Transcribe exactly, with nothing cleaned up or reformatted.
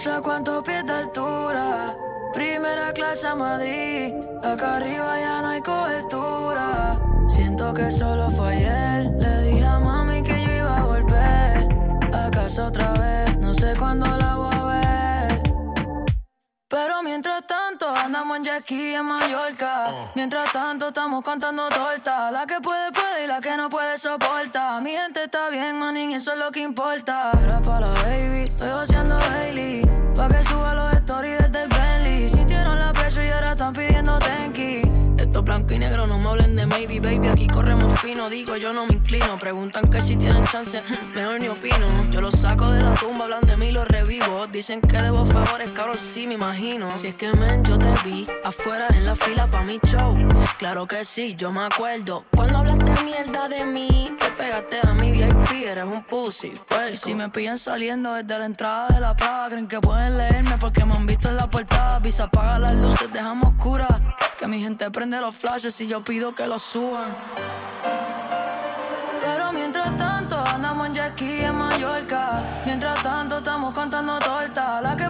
sé cuántos pies de altura, primera clase a Madrid, acá arriba ya no hay cobertura. Siento que solo fue ayer, le dije a mami que yo iba a volver a casa otra vez, no sé cuándo la voy a ver. Pero mientras tanto andamos en jet ski en Mallorca. uh. Mientras tanto estamos cantando torta. La que puede puede y la que no puede soporta. Mi gente está bien, manín, eso es lo que importa. Era pa' la baby, estoy haciendo Hailey, pa' que suba los stories desde el Bentley. Sintieron la presión y ahora están pidiendo tenki. Esto blanco y negro, no me hablen de maybe, baby. Aquí corremos fino, digo yo no me inclino. Preguntan que si tienen chance, mejor ni opino. Yo los saco de la tumba, hablan de mí, los revivo. Dicen que debo favores, cabrón, sí me imagino. Si es que men, yo te vi afuera en la fila pa' mi show. Claro que sí, yo me acuerdo cuando hablaste mierda de mí. Te pegaste a mi V I P, eres un pussy, fue. Y si me pillan saliendo desde la entrada de la plaza, creen que pueden leerme porque me han visto en la portada. Visa, apaga las luces, dejamos oscuras, que mi gente prende los flashes y yo pido que los suban. Pero mientras tanto andamos en jet ski en Mallorca. Mientras tanto estamos cantando torta. La